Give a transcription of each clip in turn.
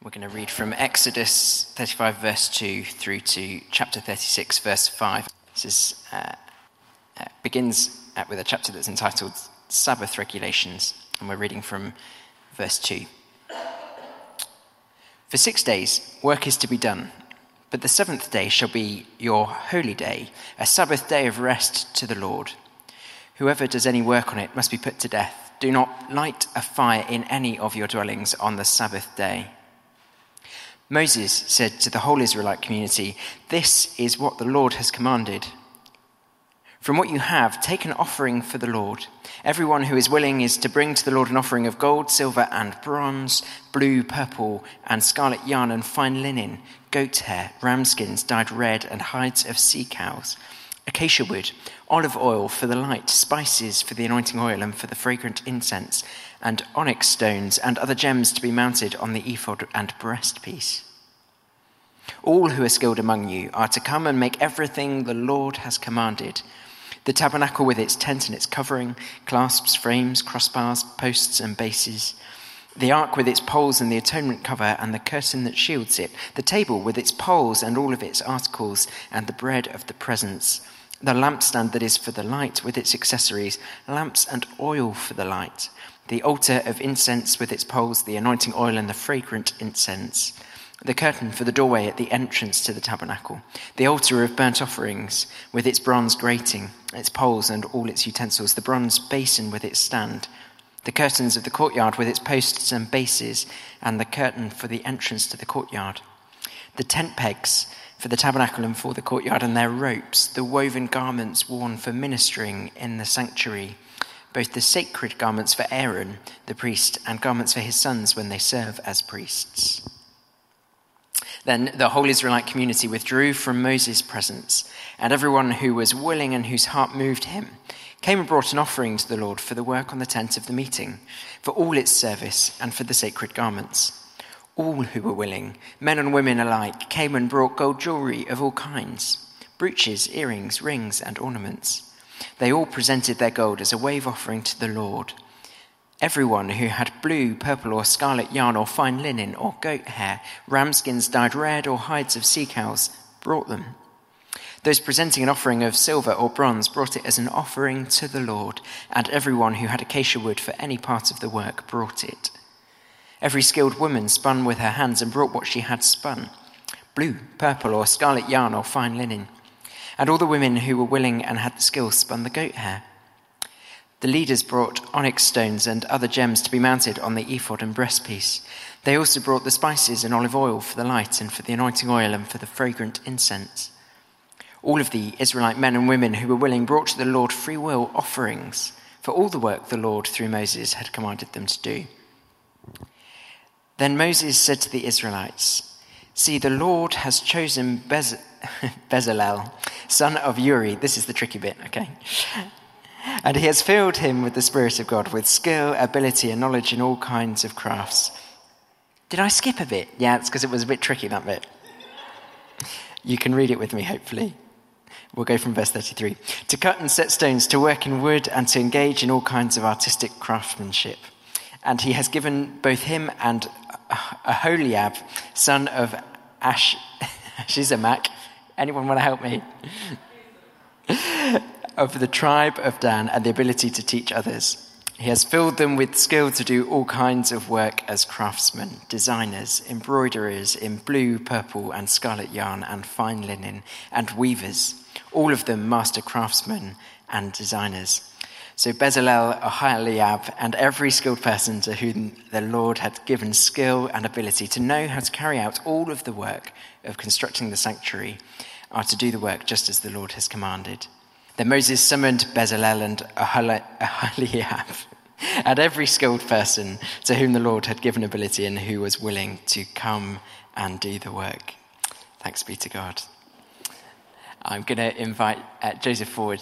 We're going to read from Exodus 35 verse 2 through to chapter 36 verse 5. This begins with a chapter that's entitled Sabbath Regulations, and we're reading from verse 2. For 6 days work is to be done, but the seventh day shall be your holy day, a Sabbath day of rest to the Lord. Whoever does any work on it must be put to death. Do not light a fire in any of your dwellings on the Sabbath day. Moses said to the whole Israelite community, "This is what the Lord has commanded. From what you have, take an offering for the Lord. Everyone who is willing is to bring to the Lord an offering of gold, silver, and bronze, blue, purple, and scarlet yarn and fine linen, goat hair, ram skins dyed red, and hides of sea cows, acacia wood, olive oil for the light, spices for the anointing oil and for the fragrant incense, and onyx stones and other gems to be mounted on the ephod and breastpiece. All who are skilled among you are to come and make everything the Lord has commanded: the tabernacle with its tent and its covering, clasps, frames, crossbars, posts and bases, the ark with its poles and the atonement cover and the curtain that shields it, the table with its poles and all of its articles, and the bread of the presence, the lampstand that is for the light with its accessories, lamps and oil for the light, the altar of incense with its poles, the anointing oil and the fragrant incense, the curtain for the doorway at the entrance to the tabernacle, the altar of burnt offerings with its bronze grating, its poles and all its utensils, the bronze basin with its stand, the curtains of the courtyard with its posts and bases, and the curtain for the entrance to the courtyard, the tent pegs for the tabernacle and for the courtyard and their ropes, the woven garments worn for ministering in the sanctuary, both the sacred garments for Aaron, the priest, and garments for his sons when they serve as priests." Then the whole Israelite community withdrew from Moses' presence, and everyone who was willing and whose heart moved him came and brought an offering to the Lord for the work on the tent of the meeting, for all its service, and for the sacred garments. All who were willing, men and women alike, came and brought gold jewelry of all kinds, brooches, earrings, rings, and ornaments. They all presented their gold as a wave offering to the Lord. Everyone who had blue, purple, or scarlet yarn, or fine linen, or goat hair, ram skins dyed red, or hides of sea cows, brought them. Those presenting an offering of silver or bronze brought it as an offering to the Lord, and everyone who had acacia wood for any part of the work brought it. Every skilled woman spun with her hands and brought what she had spun: blue, purple, or scarlet yarn, or fine linen. And all the women who were willing and had the skill spun the goat hair. The leaders brought onyx stones and other gems to be mounted on the ephod and breastpiece. They also brought the spices and olive oil for the light and for the anointing oil and for the fragrant incense. All of the Israelite men and women who were willing brought to the Lord free will offerings for all the work the Lord through Moses had commanded them to do. Then Moses said to the Israelites, "See, the Lord has chosen Bezalel, son of Uri." This is the tricky bit, okay? "And he has filled him with the Spirit of God, with skill, ability, and knowledge in all kinds of crafts." Did I skip a bit? Yeah, it's because it was a bit tricky, that bit. You can read it with me, hopefully. We'll go from verse 33. "To cut and set stones, to work in wood, and to engage in all kinds of artistic craftsmanship. And he has given both him and Aholiab, son of Ahisamach." Anyone want to help me? "Of the tribe of Dan, and the ability to teach others. He has filled them with skill to do all kinds of work as craftsmen, designers, embroiderers in blue, purple, and scarlet yarn, and fine linen, and weavers, all of them master craftsmen and designers. So Bezalel, Aholiab, and every skilled person to whom the Lord had given skill and ability to know how to carry out all of the work of constructing the sanctuary are to do the work just as the Lord has commanded." Then Moses summoned Bezalel and Aholiab, and every skilled person to whom the Lord had given ability and who was willing to come and do the work. Thanks be to God. I'm going to invite Joseph forward.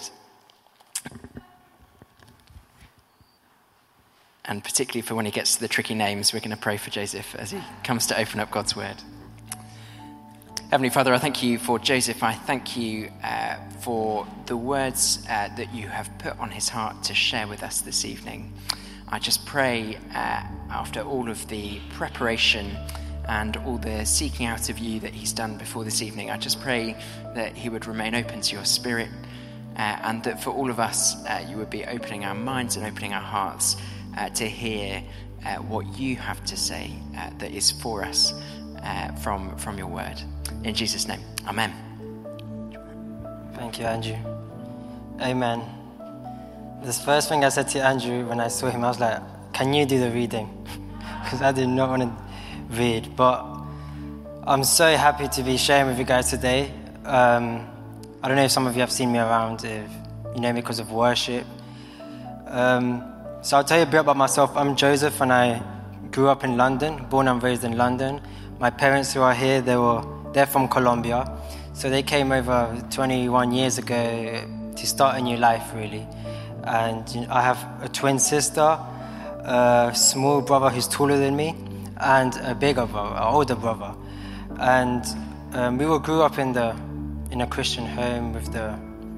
And particularly for when he gets to the tricky names, we're going to pray for Joseph as he comes to open up God's word. Heavenly Father, I thank you for Joseph. I thank you for the words that you have put on his heart to share with us this evening. I just pray after all of the preparation and all the seeking out of you that he's done before this evening. I just pray that he would remain open to your spirit, and that for all of us, you would be opening our minds and opening our hearts to hear what you have to say that is for us from your word. In Jesus' name, amen. Thank you, Andrew. Amen. This first thing I said to Andrew when I saw him, I was like, can you do the reading? Because I did not want to read. But I'm so happy to be sharing with you guys today. I don't know if some of you have seen me around, if you know me because of worship. So I'll tell you a bit about myself. I'm Joseph, and I grew up in London, born and raised in London. My parents who are here, they're from Colombia. So they came over 21 years ago to start a new life, really. And I have a twin sister, a small brother who's taller than me, and a bigger brother, an older brother. And we all grew up in a Christian home with the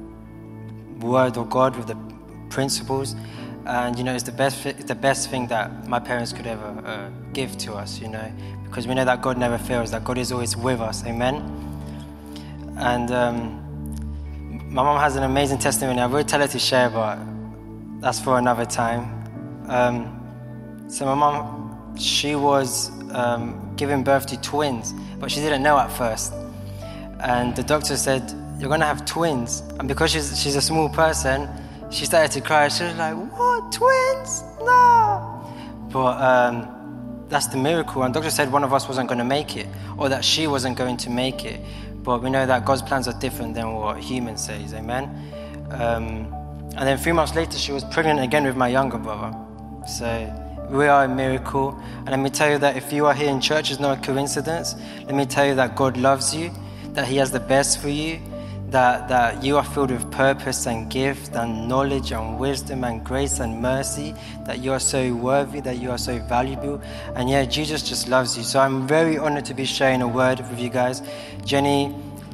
word of God, with the principles. And it's the best thing that my parents could ever give to us, because we know that God never fails, that God is always with us. Amen. And my mom has an amazing testimony. I will tell her to share, but that's for another time. So my mom, she was giving birth to twins, but she didn't know at first. And the doctor said, "You're going to have twins." And because she's a small person, she started to cry. She was like, "What? Twins? No!" But that's the miracle. And the doctor said one of us wasn't going to make it, or that she wasn't going to make it. But we know that God's plans are different than what humans say. Amen. And then 3 months later, she was pregnant again with my younger brother. So we are a miracle. And let me tell you that if you are here in church, it's not a coincidence. Let me tell you that God loves you, that he has the best for you, that you are filled with purpose and gift and knowledge and wisdom and grace and mercy, that you are so worthy, that you are so valuable. And yeah, Jesus just loves you. So I'm very honored to be sharing a word with you guys. Jenny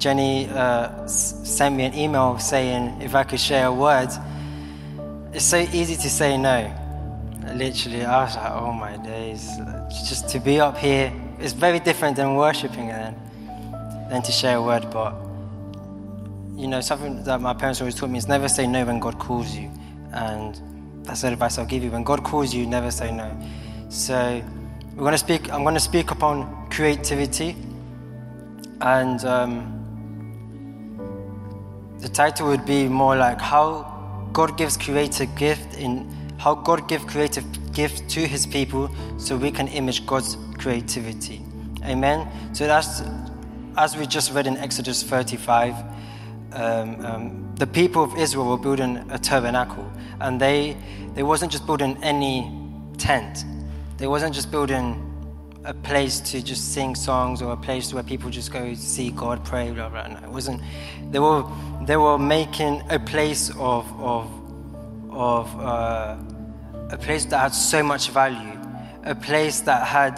sent me an email saying if I could share a word. It's so easy to say no. Literally, I was like, oh my days. Just to be up here, it's very different than worshiping than to share a word. But something that my parents always taught me is never say no when God calls you. And that's the advice I'll give you. When God calls you, never say no. So I'm going to speak upon creativity. And the title would be more like how God gives creative gift to his people so we can image God's creativity. Amen. So that's, as we just read in Exodus 35, the people of Israel were building a tabernacle, and they wasn't just building any tent. They wasn't just building a place to just sing songs or a place where people just go see God, pray, blah blah. No, it wasn't. They were making a place of a place that had so much value, a place that had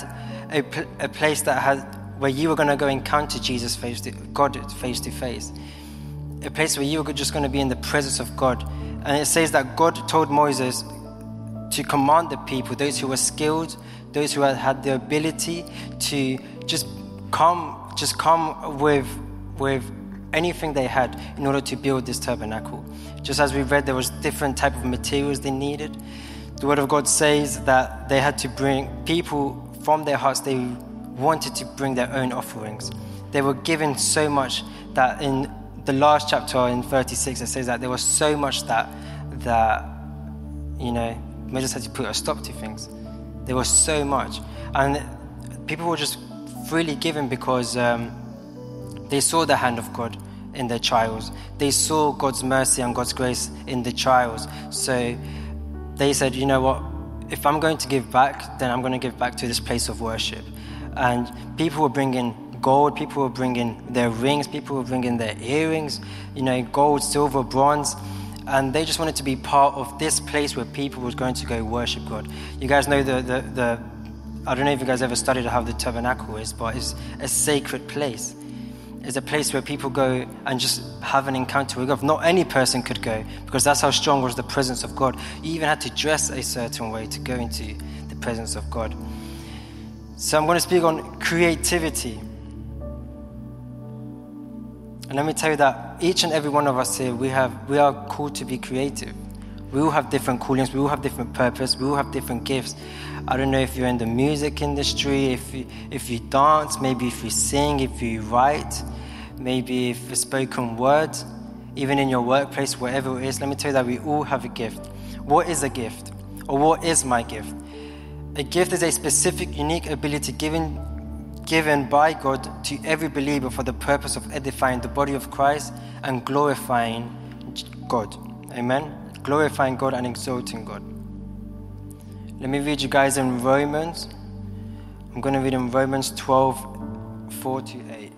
where you were going to go encounter Jesus God face to face. A place where you were just going to be in the presence of God. And it says that God told Moses to command the people, those who were skilled, those who had the ability to just come with anything they had in order to build this tabernacle. Just as we read, there was different type of materials they needed. The word of God says that they had to bring people from their hearts. They wanted to bring their own offerings. They were given so much that in the last chapter in 36, it says that there was so much that Moses had to put a stop to things. There was so much. And people were just freely given because they saw the hand of God in their trials. They saw God's mercy and God's grace in the trials. So they said, you know what, if I'm going to give back, then I'm going to give back to this place of worship. And people were bringing gold, people were bringing their rings, people were bringing their earrings, gold, silver, bronze. And they just wanted to be part of this place where people were going to go worship God. You guys know the I don't know if you guys ever studied how the tabernacle is, but it's a sacred place. It's a place where people go and just have an encounter with God. Not any person could go, because that's how strong was the presence of God. You even had to dress a certain way to go into the presence of God. So I'm going to speak on creativity. And let me tell you that each and every one of us here, we are called to be creative. We all have different callings, we all have different purpose, we all have different gifts. I don't know if you're in the music industry, if you dance, maybe if you sing, if you write, maybe if it's spoken word, even in your workplace, wherever it is. Let me tell you that we all have a gift. What is a gift? Or what is my gift? A gift is a specific, unique ability given by God to every believer for the purpose of edifying the body of Christ and glorifying God. Amen? Glorifying God and exalting God. Let me read you guys in Romans. I'm going to read in Romans 12, 4-8.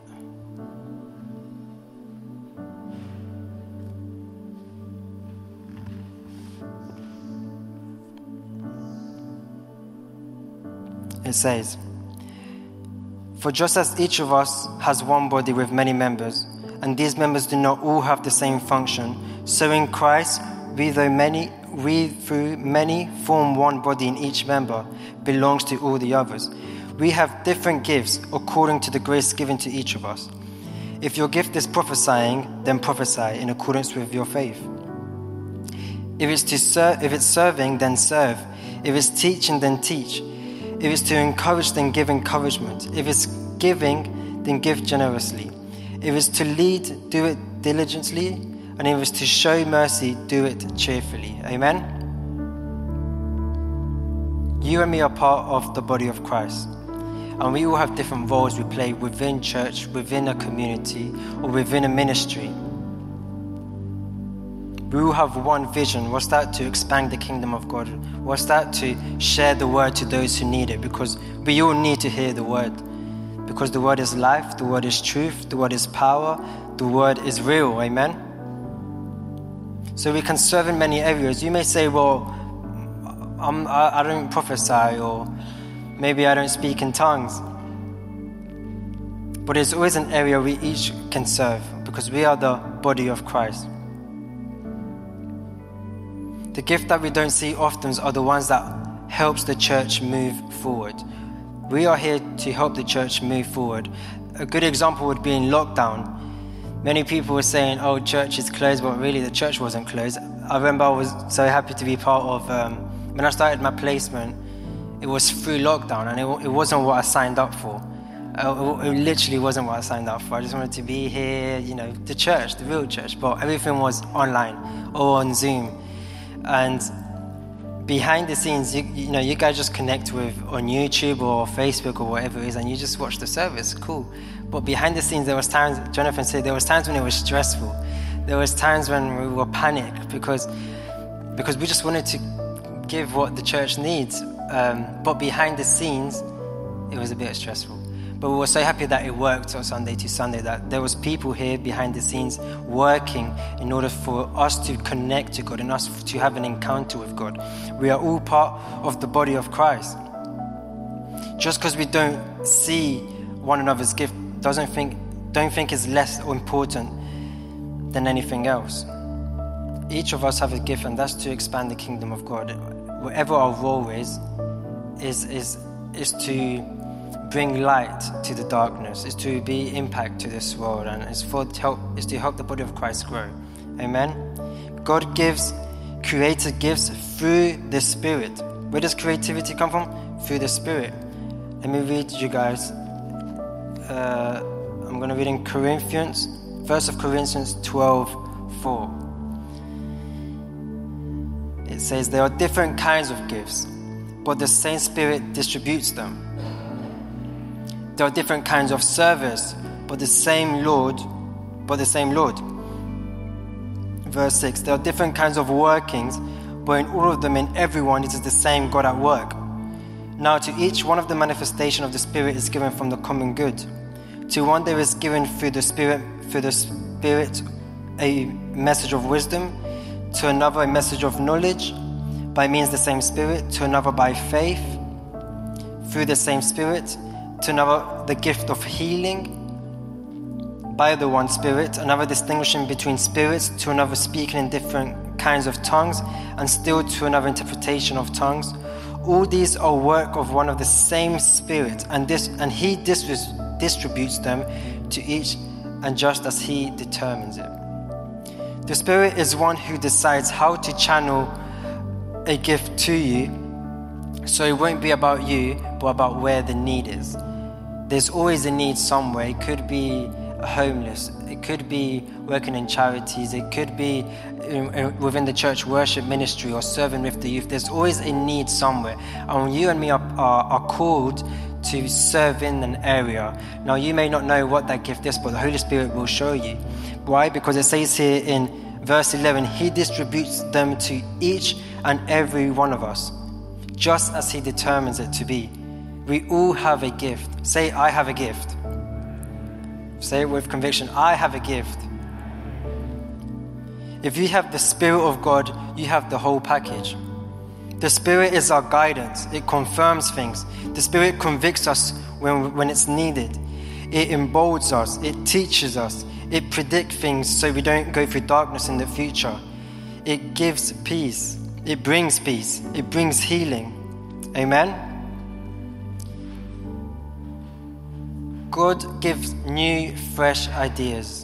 It says, "For just as each of us has one body with many members, and these members do not all have the same function, so in Christ we through many form one body, and each member belongs to all the others. We have different gifts according to the grace given to each of us. If your gift is prophesying, then prophesy in accordance with your faith. If it's serving, then serve. If it's teaching, then teach. If it's to encourage, then give encouragement. If it's giving, then give generously. If it's to lead, do it diligently. And if it's to show mercy, do it cheerfully." Amen? You and me are part of the body of Christ. And we all have different roles we play within church, within a community, or within a ministry. We all have one vision. What's that? To expand the kingdom of God. What's that? To share the word to those who need it. Because we all need to hear the word. Because the word is life, the word is truth, the word is power, the word is real. Amen? So we can serve in many areas. You may say, well, I don't prophesy, or maybe I don't speak in tongues. But there's always an area we each can serve, because we are the body of Christ. The gift that we don't see often are the ones that helps the church move forward. We are here to help the church move forward. A good example would be in lockdown. Many people were saying, oh, church is closed, but really the church wasn't closed. I remember I was so happy to be part of, when I started my placement, it was through lockdown, and it wasn't what I signed up for. It literally wasn't what I signed up for. I just wanted to be here, the church, the real church, but everything was online or on Zoom. And behind the scenes, you guys just connect with on YouTube or Facebook or whatever it is, and you just watch the service. Cool. But behind the scenes, there was times, Jonathan said, there was times when it was stressful. There was times when we were panicked because we just wanted to give what the church needs. But behind the scenes, it was a bit stressful. But we were so happy that it worked on Sunday to Sunday, that there was people here behind the scenes working in order for us to connect to God and us to have an encounter with God. We are all part of the body of Christ. Just because we don't see one another's gift, don't think it's less important than anything else. Each of us have a gift, and that's to expand the kingdom of God. Whatever our role is to bring light to the darkness, is to be impact to this world, and is to help the body of Christ grow. Amen. God gives creative gifts through the Spirit. Where does creativity come from? Through the Spirit. Let me read you guys. I'm going to read in Corinthians, 1 Corinthians 12:4. It says, "There are different kinds of gifts, but the same Spirit distributes them. There are different kinds of service, but the same Lord. Verse 6, "There are different kinds of workings, but in all of them, in everyone, it is the same God at work. Now to each one of the manifestation of the Spirit is given from the common good. To one there is given through the Spirit a message of wisdom, to another a message of knowledge, by means of the same Spirit, to another by faith, through the same Spirit, to another the gift of healing, by the one Spirit, another distinguishing between spirits, to another speaking in different kinds of tongues, and still to another interpretation of tongues. all these are work of one of the same Spirit, and he distributes them to each, and just as he determines it. The Spirit is one who decides how to channel a gift to you, so it won't be about you, but about where the need is. There's always a need somewhere. It could be homeless, it could be working in charities, it could be within the church worship ministry or serving with the youth. There's always a need somewhere, and you and me are called to serve in an area. Now, you may not know what that gift is, but the Holy Spirit will show you. Why? Because it says here in verse 11, he distributes them to each and every one of us, just as he determines it to be. We all have a gift. Say, I have a gift. Say it with conviction, I have a gift. If you have the Spirit of God, you have the whole package. The Spirit is our guidance. It confirms things. The Spirit convicts us when it's needed. It emboldens us. It teaches us. It predicts things so we don't go through darkness in the future. It gives peace. It brings peace. It brings healing. Amen? God gives new, fresh ideas.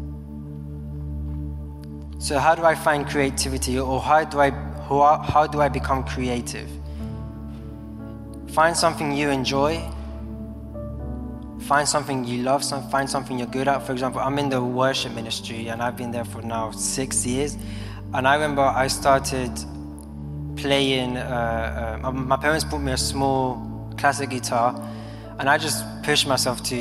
So how do I find creativity, or how do I become creative? Find something you enjoy. Find something you love. Find something you're good at. For example, I'm in the worship ministry, and I've been there for now 6 years. And I remember I started playing. My parents bought me a small classic guitar, and I just pushed myself to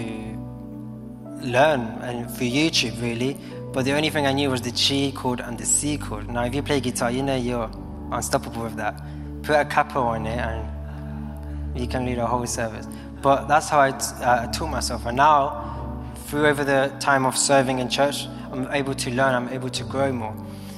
learn, and through YouTube really. But the only thing I knew was the G chord and the C chord. Now, if you play guitar, you know you're unstoppable with that. Put a capo on it, and you can lead a whole service. But that's how I taught myself. And now, through over the time of serving in church, I'm able to learn. I'm able to grow more.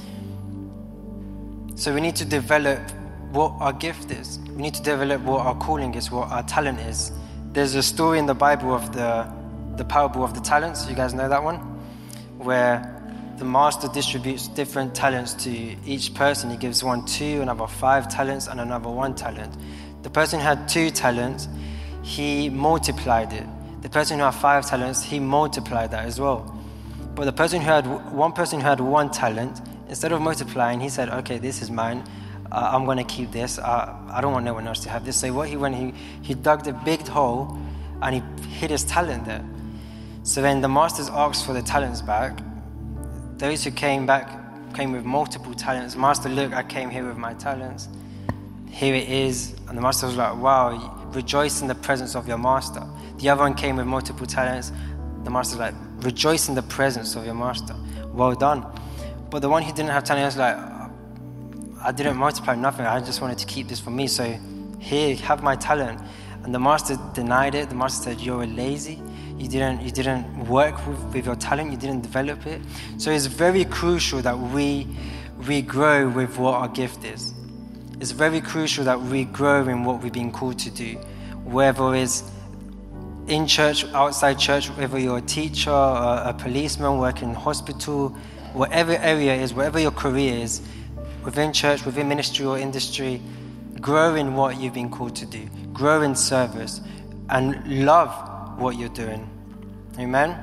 So we need to develop what our gift is. We need to develop what our calling is, what our talent is. There's a story in the Bible of the parable of the talents. You guys know that one? Where the master distributes different talents to each person. He gives one 2, another 5 talents, and another 1 talent. The person who had 2 talents, he multiplied it. The person who had 5 talents, he multiplied that as well. But the person who had 1 talent, instead of multiplying, he said, okay, this is mine. I'm going to keep this. I don't want no one else to have this. So what he dug the big hole, and he hid his talent there. So then the masters asked for the talents back. Those who came with multiple talents. Master, look, I came here with my talents. Here it is. And the master was like, wow, rejoice in the presence of your master. The other one came with multiple talents. The master was like, rejoice in the presence of your master. Well done. But the one who didn't have talent was like, I didn't multiply nothing. I just wanted to keep this for me. So here, have my talent. And the master denied it. The master said, you're lazy. You didn't work with your talent. You didn't develop it. So it's very crucial that we grow with what our gift is. It's very crucial that we grow in what we've been called to do. Whether it's in church, outside church, whether you're a teacher, a policeman, working in a hospital, whatever area it is, whatever your career is, within church, within ministry or industry, grow in what you've been called to do. Grow in service and love what you're doing. Amen?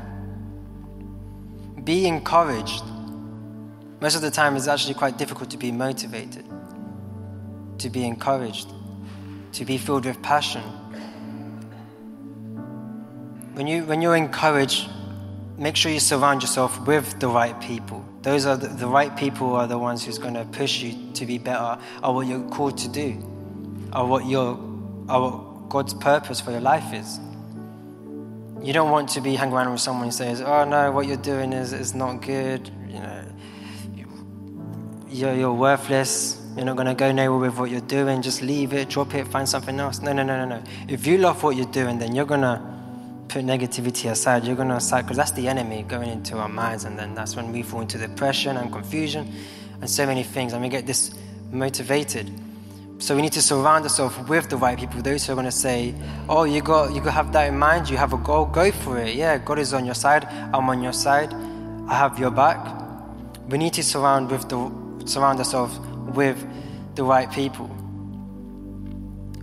Be encouraged. Most of the time it's actually quite difficult to be motivated, to be encouraged, to be filled with passion. When you're encouraged, make sure you surround yourself with the right people. Those are the right people are the ones who's going to push you to be better at what you're called to do, or what God's purpose for your life is. You don't want to be hanging around with someone who says, oh no, what you're doing is not good, you're worthless, you're not going to go nowhere with what you're doing, just leave it, drop it, find something else. No. If you love what you're doing, then you're going to put negativity aside. You're going to aside, because that's the enemy going into our minds, and then that's when we fall into depression and confusion and so many things, and we get dismotivated. So we need to surround ourselves with the right people, those who are going to say, oh, you got to have that in mind, you have a goal, go for it. Yeah, God is on your side, I'm on your side, I have your back. We need to surround ourselves with the right people.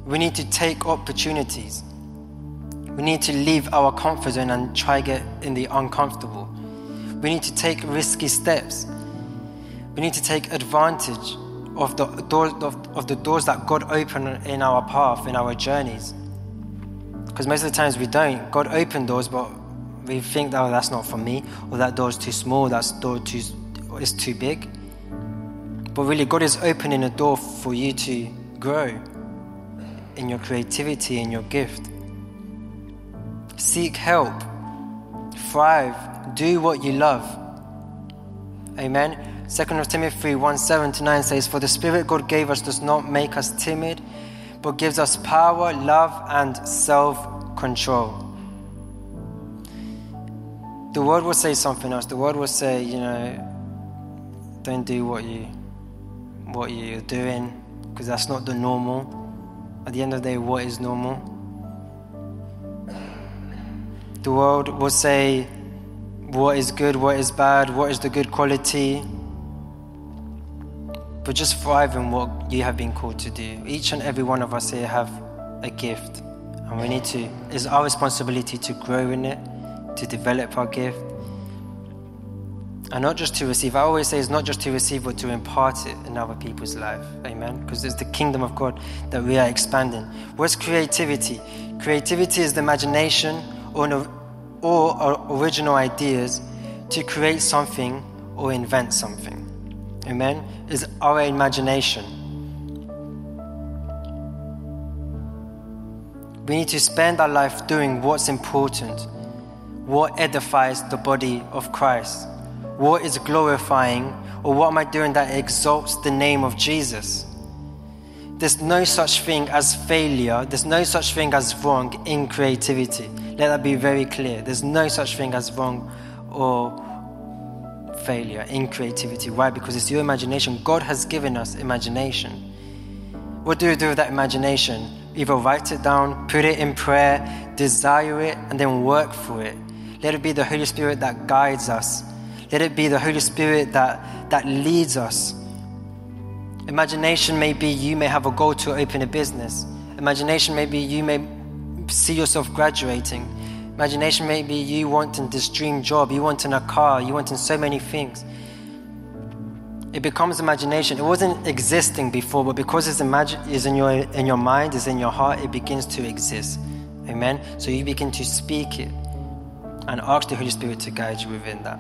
We need to take opportunities. We need to leave our comfort zone and try get in the uncomfortable. We need to take risky steps. We need to take advantage of the doors that God opened in our path, in our journeys. Because most of the times we don't. God opened doors, but we think, oh, that's not for me, or that door's too small, that door is too big. But really, God is opening a door for you to grow in your creativity, in your gift. Seek help. Thrive. Do what you love. Amen. 2 Timothy 1:7-9 says, "For the Spirit God gave us does not make us timid, but gives us power, love, and self-control." The world will say something else. The world will say, don't do what you're doing, because that's not the normal. At the end of the day, what is normal? The world will say what is good, what is bad, what is the good quality. But just thrive in what you have been called to do. Each and every one of us here have a gift, and it's our responsibility to grow in it, to develop our gift, and not just to receive. I always say it's not just to receive, but to impart it in other people's life. Amen. Because it's the kingdom of God that we are expanding. What's creativity? Creativity is the imagination or original ideas to create something or invent something. Amen. It's our imagination. We need to spend our life doing what's important, what edifies the body of Christ, what is glorifying, or what am I doing that exalts the name of Jesus. There's no such thing as failure. There's no such thing as wrong in creativity. Let that be very clear. There's no such thing as wrong or failure in creativity. Why? Because it's your imagination. God has given us imagination. What do we do with that imagination? Either write it down, put it in prayer, desire it, and then work for it. Let it be the Holy Spirit that guides us. Let it be the Holy Spirit that leads us. Imagination may be you may have a goal to open a business. Imagination may be you may see yourself graduating. Imagination may be you wanting this dream job, you wanting a car, you wanting so many things. It becomes imagination. It wasn't existing before, but because it's in your mind, it's in your heart, it begins to exist. Amen? So you begin to speak it and ask the Holy Spirit to guide you within that.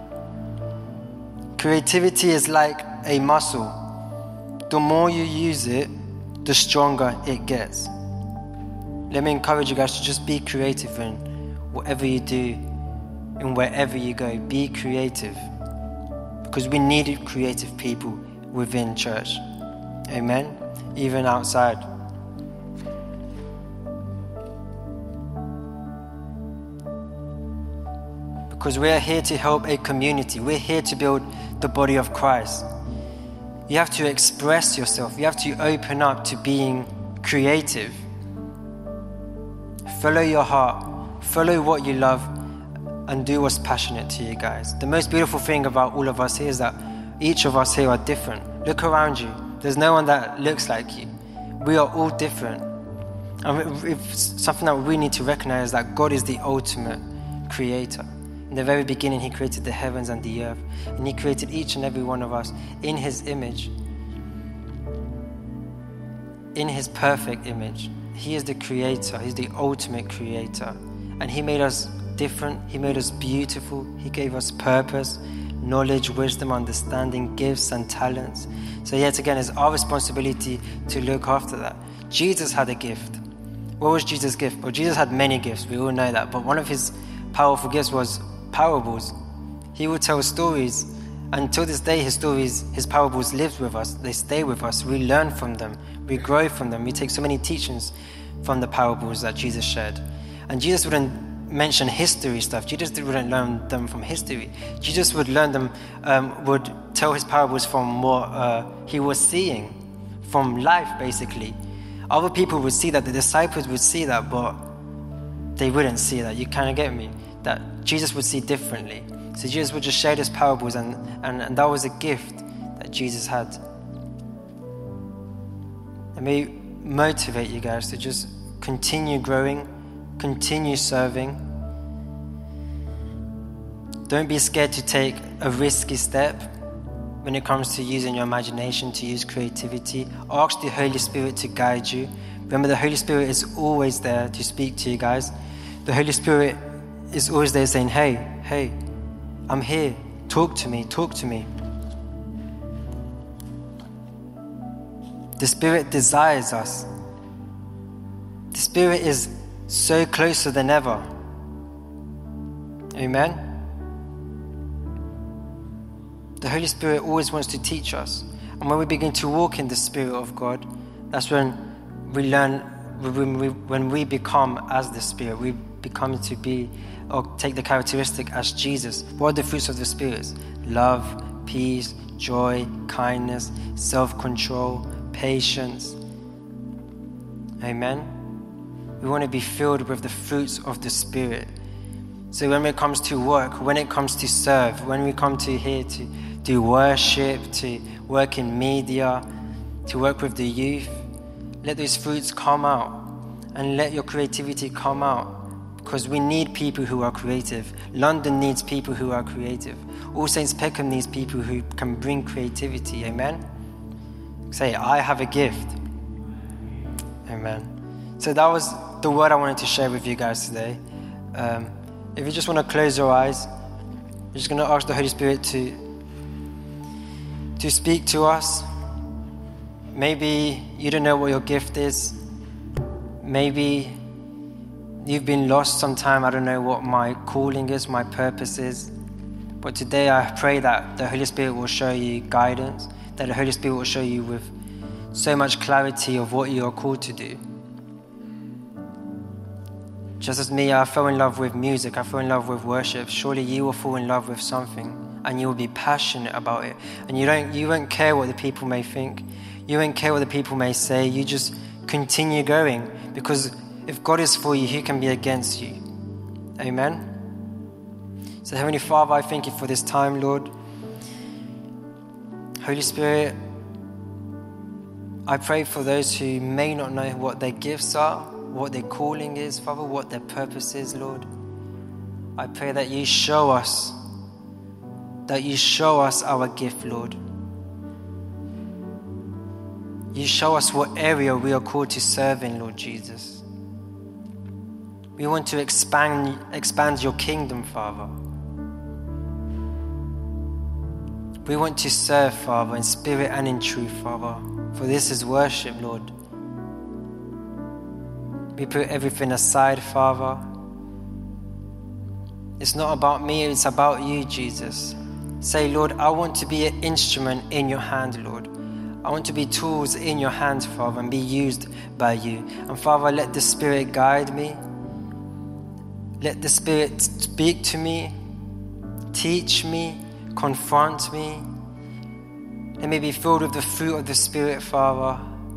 Creativity is like a muscle. The more you use it, the stronger it gets. Let me encourage you guys to just be creative in whatever you do and wherever you go. Be creative, because we need creative people within church. Amen? Even outside. Because we are here to help a community. We're here to build the body of Christ. You have to express yourself. You have to open up to being creative. Follow your heart. Follow what you love, and do what's passionate to you guys. The most beautiful thing about all of us here is that each of us here are different. Look around you. There's no one that looks like you. We are all different. And if something that we need to recognize is that God is the ultimate creator. In the very beginning, He created the heavens and the earth. And He created each and every one of us in His image. In His perfect image. He is the creator. He's the ultimate creator. And He made us different. He made us beautiful. He gave us purpose, knowledge, wisdom, understanding, gifts and talents. So yet again, it's our responsibility to look after that. Jesus had a gift. What was Jesus' gift? Well, Jesus had many gifts. We all know that. But one of His powerful gifts was parables. He would tell stories. Until this day, His parables live with us. They stay with us. We learn from them. We grow from them. We take so many teachings from the parables that Jesus shared. And Jesus wouldn't mention history stuff. Jesus wouldn't learn them from history. Jesus would learn them, would tell His parables from what He was seeing, from life, basically. Other people would see that. The disciples would see that, but they wouldn't see that. You kind of get me? That Jesus would see differently. So Jesus would just share His parables, and that was a gift that Jesus had. And motivate you guys to just continue growing, continue serving. Don't be scared to take a risky step when it comes to using your imagination, to use creativity. Ask the Holy Spirit to guide you. Remember, the Holy Spirit is always there to speak to you guys. The Holy Spirit is always there saying, hey, I'm here. Talk to me. The Spirit desires us. The Spirit is so closer than ever. Amen? The Holy Spirit always wants to teach us. And when we begin to walk in the Spirit of God, that's when we learn, when we become as the Spirit, we become to be, or take the characteristic as Jesus. What are the fruits of the Spirit? Love, peace, joy, kindness, self-control, patience. Amen? We want to be filled with the fruits of the Spirit. So when it comes to work, when it comes to serve, when we come to here to do worship, to work in media, to work with the youth, let those fruits come out and let your creativity come out, because we need people who are creative. London needs people who are creative. All Saints Peckham needs people who can bring creativity. Amen? Say, I have a gift. Amen. So that was the word I wanted to share with you guys today. If you just want to close your eyes, you're just going to ask the Holy Spirit to speak to us. Maybe you don't know what your gift is. Maybe you've been lost sometime. I don't know what my calling is, my purpose is. But today I pray that the Holy Spirit will show you guidance, that the Holy Spirit will show you with so much clarity of what you are called to do. Just as me, I fell in love with music, I fell in love with worship. Surely you will fall in love with something and you will be passionate about it. And you won't care what the people may think. You won't care what the people may say. You just continue going, because if God is for you, who can be against you? Amen? So Heavenly Father, I thank you for this time, Lord. Holy Spirit, I pray for those who may not know what their gifts are, what their calling is, Father, what their purpose is, Lord. I pray that you show us our gift, Lord. You show us what area we are called to serve in, Lord Jesus. We want to expand your kingdom, Father. We want to serve, Father, in spirit and in truth, Father. For this is worship, Lord. We put everything aside, Father. It's not about me, it's about you, Jesus. Say, Lord, I want to be an instrument in your hand, Lord. I want to be tools in your hands, Father, and be used by you. And Father, let the Spirit guide me. Let the Spirit speak to me, teach me, confront me. Let me be filled with the fruit of the Spirit, Father.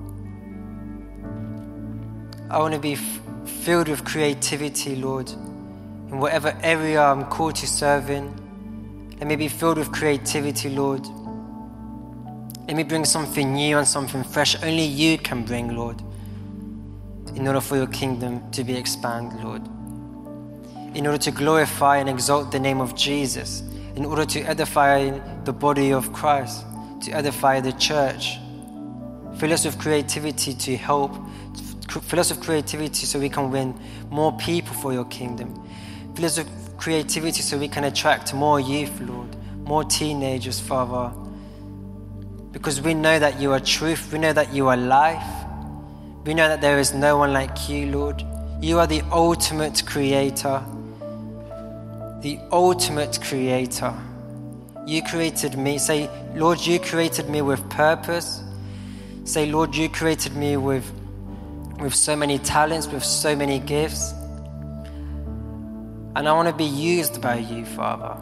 I want to be filled with creativity, Lord. In whatever area I'm called to serve in, let me be filled with creativity, Lord. Let me bring something new and something fresh only you can bring, Lord, in order for your kingdom to be expanded, Lord. In order to glorify and exalt the name of Jesus, in order to edify the body of Christ, to edify the church. Fill us with creativity to help. Fill us with creativity so we can win more people for your kingdom. Fill us with creativity so we can attract more youth, Lord, more teenagers, Father. Because we know that you are truth, we know that you are life. We know that there is no one like you, Lord. You are the ultimate creator. The ultimate creator. You created me. Say, Lord, you created me with purpose. Say, Lord, you created me with so many talents, with so many gifts. And I want to be used by you, Father.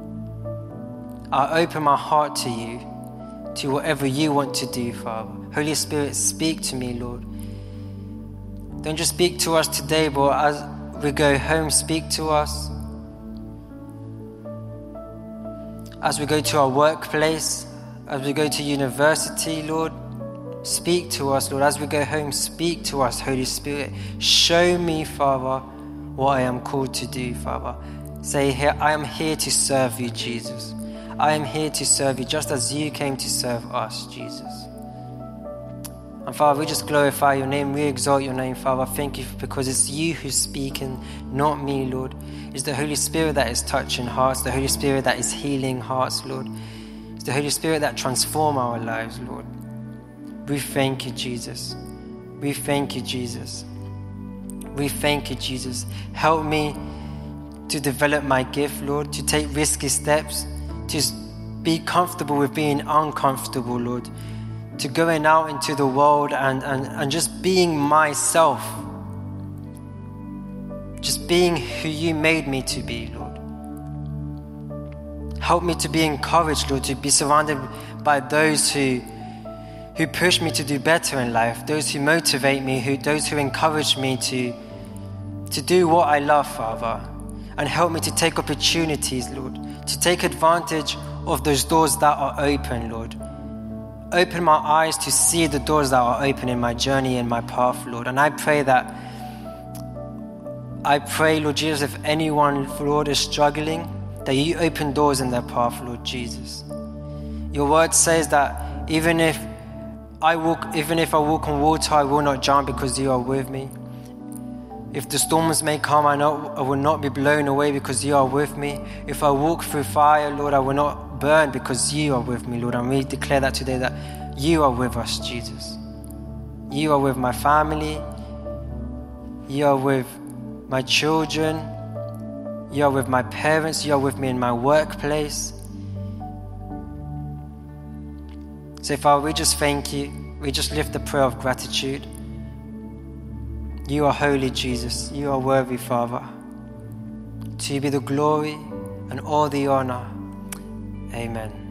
I open my heart to you, to whatever you want to do, Father. Holy Spirit, speak to me, Lord. Don't just speak to us today, but as we go home, speak to us. As we go to our workplace, as we go to university, Lord, Speak to us, Lord. As we go home, speak to us, Holy Spirit. Show me, Father, what I am called to do, Father. Say here, I am here to serve you, Jesus. I am here to serve you just as you came to serve us, Jesus. And Father, we just glorify your name. We exalt your name, Father. Thank you because it's you who's speaking, not me, Lord. It's the Holy Spirit that is touching hearts, the Holy Spirit that is healing hearts, Lord. It's the Holy Spirit that transforms our lives, Lord. We thank you, Jesus. We thank you, Jesus. We thank you, Jesus. Help me to develop my gift, Lord, to take risky steps, to be comfortable with being uncomfortable, Lord, to going out into the world and just being myself, just being who you made me to be, Lord. Help me to be encouraged, Lord, to be surrounded by those who push me to do better in life, those who motivate me, those who encourage me to do what I love, Father. And help me to take opportunities, Lord, to take advantage of those doors that are open, Lord. Open my eyes to see the doors that are open in my journey and my path, Lord. And I pray, Lord Jesus, if anyone, Lord, is struggling, that you open doors in their path, Lord Jesus. Your word says that even if I walk on water, I will not drown because you are with me. If the storms may come, I will not be blown away because you are with me. If I walk through fire, Lord, I will not burn because you are with me, Lord. And we declare that today, that you are with us, Jesus. You are with my family. You are with my children. You are with my parents. You are with me in my workplace. So, Father, we just thank you. We just lift the prayer of gratitude. You are holy, Jesus. You are worthy, Father. To you be the glory and all the honor. Amen.